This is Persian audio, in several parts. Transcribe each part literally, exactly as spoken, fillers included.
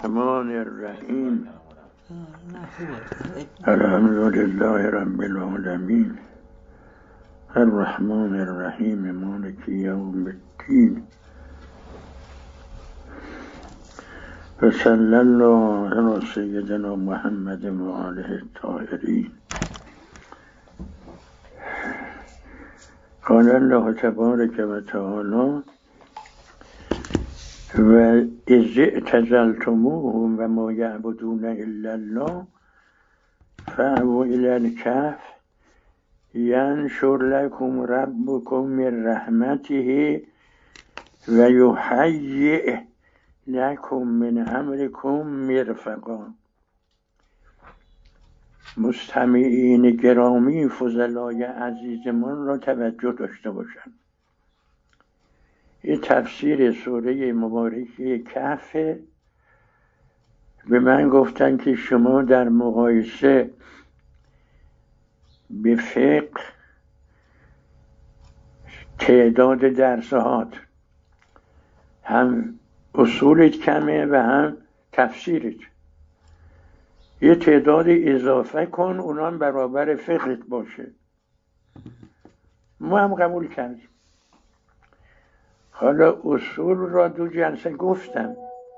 الرحمن الرحیم الحمد لله رب العالمین الرحمن الرحیم مالک یوم الدین وصلی الله علی سیدنا محمد و آله الطاهرین. قال الله تبارک و تعالی و اذ اعتزلتموهم و ما یعبدون الا الله فأووا الی الکهف ینشر لکم ربکم من رحمته و یهیئ لکم من امرکم مرفقا. مستمعین گرامی فضلای عزیزمان را توجه داشته باشند. این تفسیر سوره مبارکه کهف. به من گفتن که شما در مقایسه به فقه تعداد درسات هم اصولت کمه و هم تفسیرت. یه تعداد اضافه کن اونان برابر فقهت باشه. ما هم قبول کردیم. حالا اصول را دو جلسه گفتم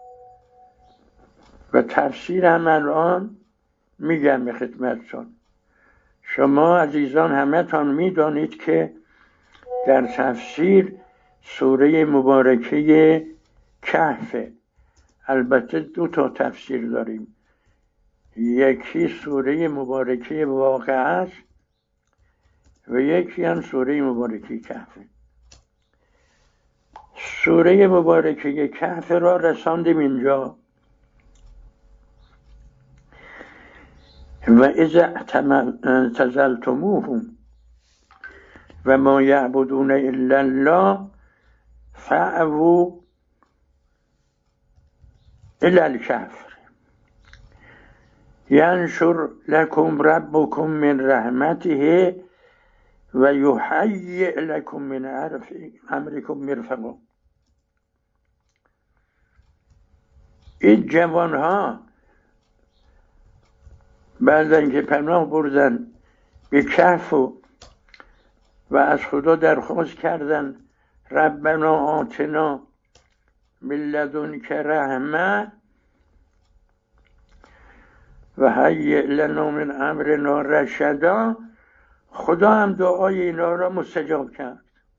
و تفسیر هم الان میگم به خدمتتون. شما عزیزان همه تان میدانید که در تفسیر سوره مبارکه کهف، البته دو تا تفسیر داریم، یکی سوره مبارکه واقعه است و یکی هم سوره مبارکه کهف. سوره مبارکه کهف را رساندیم اینجا. و اذ اعتزلتموهم و ما یعبدون الا الله فأووا الی الکهف ینشر لکم ربکم من رحمته و یهیئ لکم من امرکم مرفقا. این جوان ها بعد از اینکه پناه بردن به کهف و, و از خدا درخواست کردن ربنا آتنا من لدنک رحمه و هیئ لنا من امرنا رشدا، خدا هم دعای اینا را مستجاب کرد.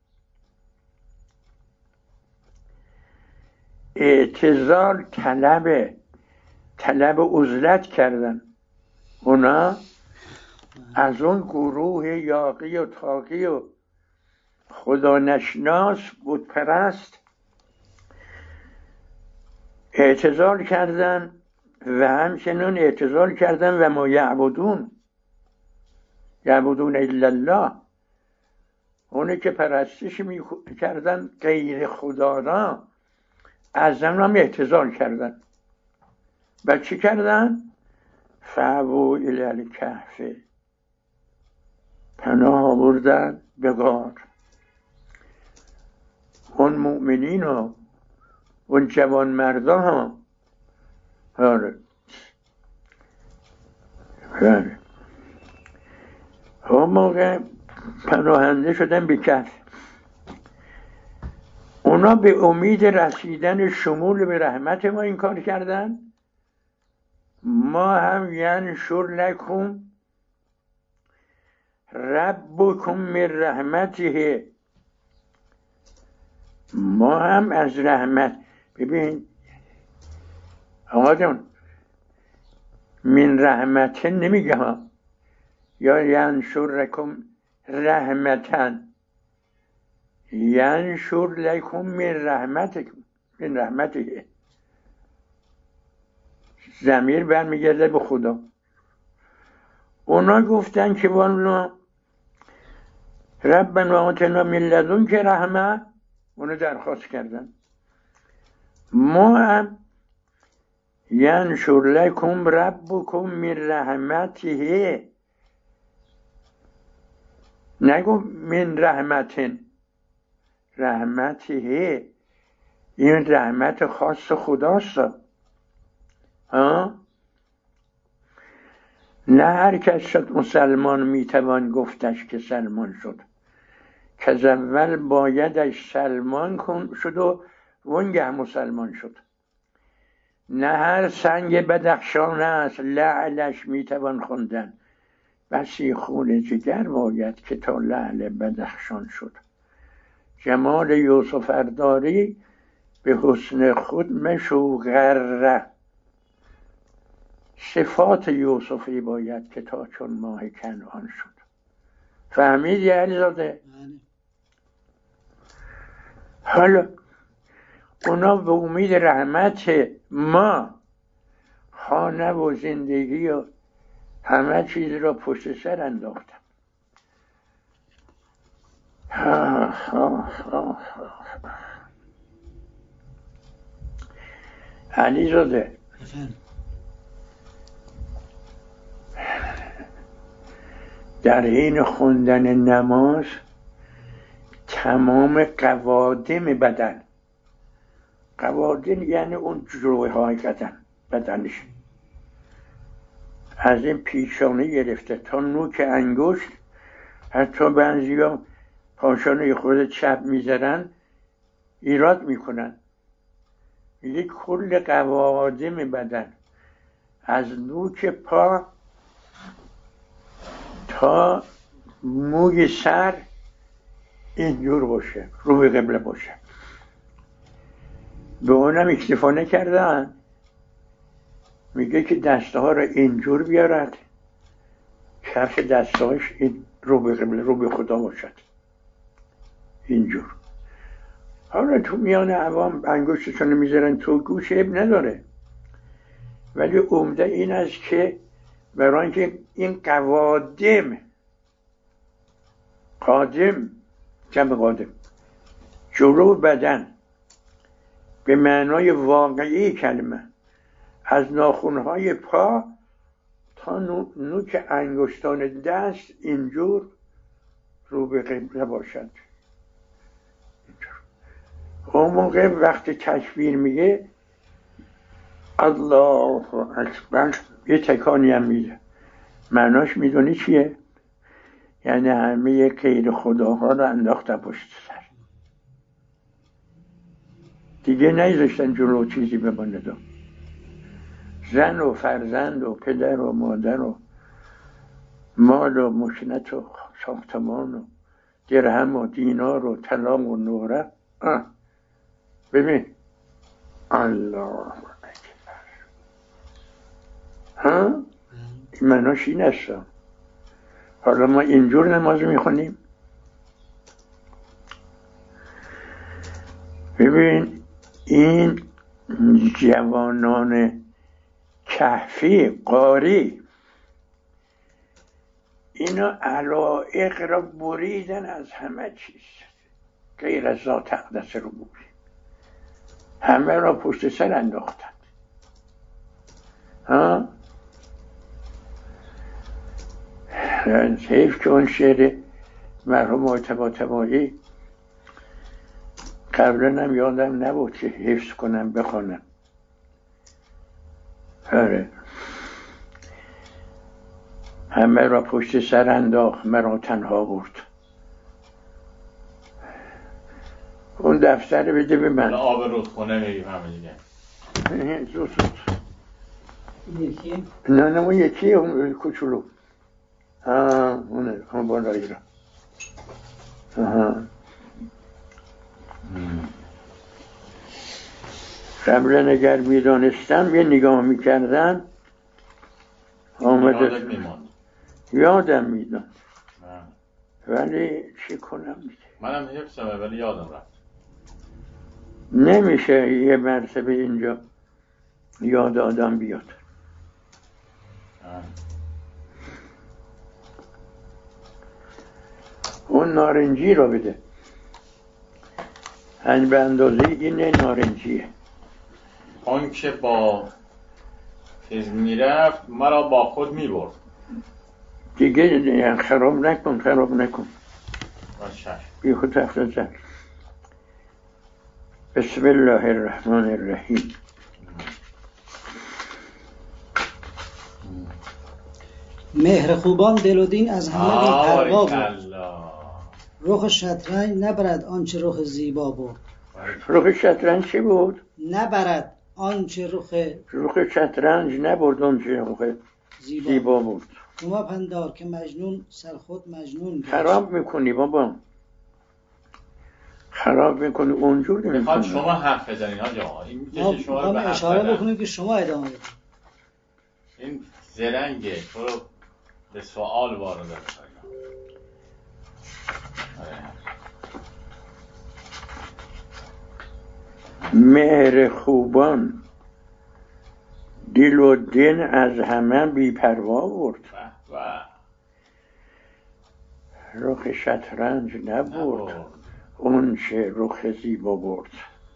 اعتزال طلب طلب عزلت کردن. اونا از اون گروه یاغی و طاغی و خدا نشناس بود پرست اعتزال کردن و همچنین اعتزال کردن و ما یعبدون یعبدون الا الله، اونی که پرستش می کردن غیر خدا را از هم اعتزال کردن. و چی کردن؟ فأووا الی الکهف، پناه آوردن به غار. اون مؤمنین و اون جوان مردا ها هاره هاره هم موقع پناهنده شدن به کهف. اونا به امید رسیدن شمول به رحمت ما این کار کردن. ما هم ینشر لکم ربکم من رحمته، ما هم از رحمت. ببین آقا جان، من رحمت نمیگه ها، یا ینشر لکم رحمتن، ینشر لکم من رحمتکم من رحمته. ضمیر برمیگرده به خدا. اونا گفتن که والا ربنا آتنا من لدنک رحمه، اونو درخواست کردن. ما هم ینشر لکم ربکم من رحمته، نگو من رحمتن، رحمته این رحمت خاص خداست. ها؟ نه هر کس شد مسلمان میتوان گفتش که سلمان شد، که از اول بایدش سلمان کن شد و وانگه مسلمان شد. نه هر سنگ بدخشان است لعلش میتوان خوندن، بسی خون جگر باید که تا لعل بدخشان شد. جمال یوسف ارداری به حسن خود مشو غره، صفات یوسفی باید که تا چون ماه کنعان شد. فهمیدی علیزاده؟ حالا اونا به امید رحمت ما خانه و زندگی و همه چیز را پشت سر انداختم. علیزاده در حین خوندن نماز تمام قوادم بدن، قوادم یعنی اون جروح های بدن بدنش، از این پیشانه گرفته تا نوک انگشت، حتی بعضیا پاشانه خود چپ میذارن ایراد میکنن، میگه کل قوادم بدن از نوک پا تا موی سر اینجور باشه، رو به قبله باشه. به اونم اکتفا نکردن، میگه که دسته ها رو اینجور بیارد، کف دسته هاش این رو به قبله، رو به خدا باشد، اینجور. حالا تو میان عوام انگشتشون میذارن تو گوش، عیب نداره، ولی عمده این است که برای اینکه این قوادم، قادم جمع قادم، جلو بدن به معنای واقعی کلمه، از ناخنهای پا تا نوک انگشتان دست اینجور رو به قبله باشد. اون موقع وقتی تکبیر میگه الله اکبر یه تکانی هم میده، معناش میدونی چیه؟ یعنی همه غیر خداها رو انداختن پشت سر، دیگه نیذاشتن جلو چیزی بمانه دو. زن و فرزند و پدر و مادر و مال و مکنت و ساختمان و درهم و دینار و طلا و نوره. ببین الله اکبر، ها؟ این معناش این است. حالا ما اینجور نماز میخونیم. ببین این جوانان کهفی قاری اینا علایق را بریدن از همه چیز غیر از ذات اقدس رو بودی، همه را پشت سر انداختند. ها؟ حیف که اون شعر مرحوم طباطبایی قبلا هم یادم نبود که حفظ کنم بخونم. آره، همه را پشت سر انداخت مرا تنها برد. اون دفتر بده به من. آب رودخونه میگیم همه دیگه. زود زود. یکی؟ نه نه اون یکی اون کوچولو. ها اونه اون بالایی را. آها. قبلا اگر میدانستم یه نگاه میکردم آمده یادم میدان، ولی چی کنم دیگه. منم حفظمه ولی یادم رفت. نمیشه یه مرتبه اینجا یاد آدم بیاد. اون نارنجی رو بده. هنگ به اندازه این نارنجیه. اون که با چیز میرفت مرا با خود میبرد. دیگه خراب نکن خراب نکن باشه. بی خود تفت زن. بسم الله الرحمن الرحیم. مهر خوبان دل و دین از همه بی پروا بود. باریکلا. رخ شطرنج نبرد آنچه رخ زیبا بود. رخ شطرنج چی بود؟ نبرد آنچه رخ رخ شطرنج نبرد آنچه رخ زیبا, زیبا بود. شما پندار که مجنون سر خود مجنون گشت. خراب میکنی بابا، خراب میکنی، اونجور نمیکنی. میخواد شما حرف بزنین آجا، این میکشه شما رو به حرف اشاره بزن. بکنیم که شما ادامه بدید. این زرنگه تو رو به سوال وارد کرد. مهر خوبان دل و دین از همه بی پروا بود. رخ شطرنج نبرد اون چه رخ زیبا برد.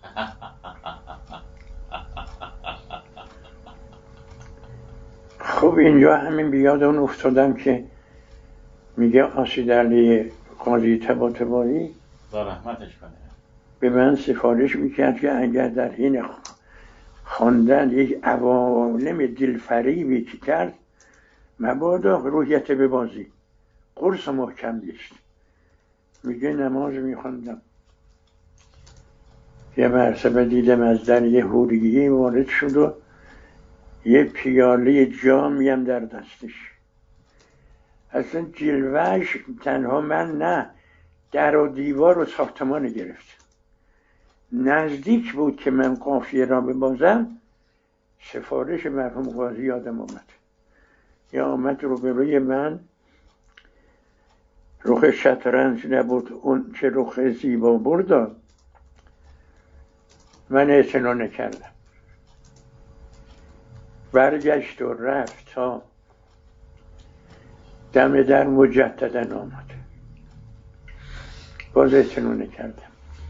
خب اینجا همین بیاد اون افتادم که میگه آسید علی قاضی طباطبایی با رحمتش کنه به من سفارش میکرد که اگر در این خواندن یک عوالم دلفریبی که کرد مبادا روحیت به بازی قرص محکم بیست. میگه نماز میخوندم یه مرتبه دیدم از در یه حوریگی وارد شد و یه پیاله جامی هم در دستش. اصلا جلوهش تنها من نه، در و دیوار و ساختمان گرفت. نزدیک بود که من قافیه را ببازم، سفارش مرحوم قاضی یادم آمد. یا آمد روبروی من، رخ شطرنج نبود اون چه رخ زیبا برد. من اعتنا نکردم، برگشت و رفت تا دم در مجددا آمد. باز اعتنا نکردم.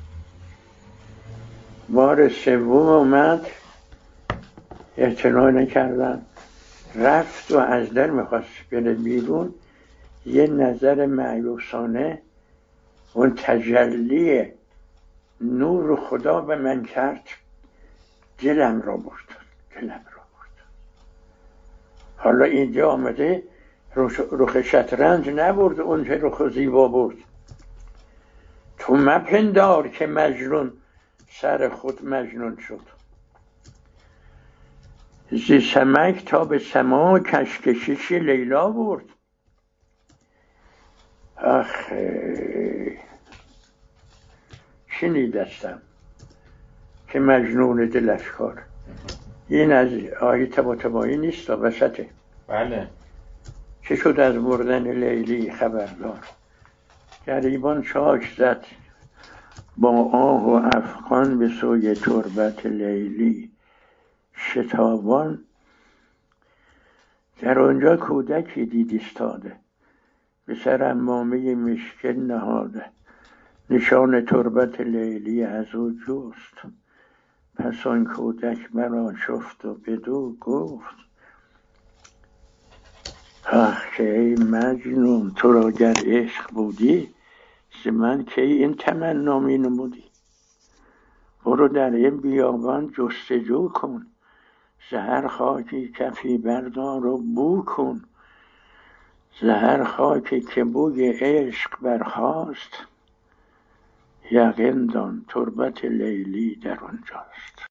بار سوم آمد، اعتنا نکردم، رفت و از در میخواست بره بیرون. یه نظر مایوسانه اون تجلی نور خدا به من کرد، دلم را برد، دلم را برد. حالا اینجا آمده رخ شطرنج نبرد اون چه رخ زیبا برد. تو مپندار که مجنون سر خود مجنون شد. زی سمک تا به سما کشکشش لیلا برد. آخه شنیدستم که مجنون دل افکار. این از آیه طباطبایی نیست، وسطه. بله. چه شد از مردن لیلی خبردار، گریبان چاک زد با آه و افغان به سوی تربت لیلی شتابان. در آنجا کودکی دید ایستاده، به سر عمامه مشکل نهاده، نشان تربت لیلی از او جست. پس آن کودک مرا شفت و بدو گفت، آخ که ای مجنون، تو را گر عشق بودی ز من کی این تمنا می نمودی. برو در این بیابان جستجو کن، ز هر خاکی کفی بردار و بو کن. ز هر خاکی که بوی عشق برخاست، یقین دان تربت لیلی در آنجاست.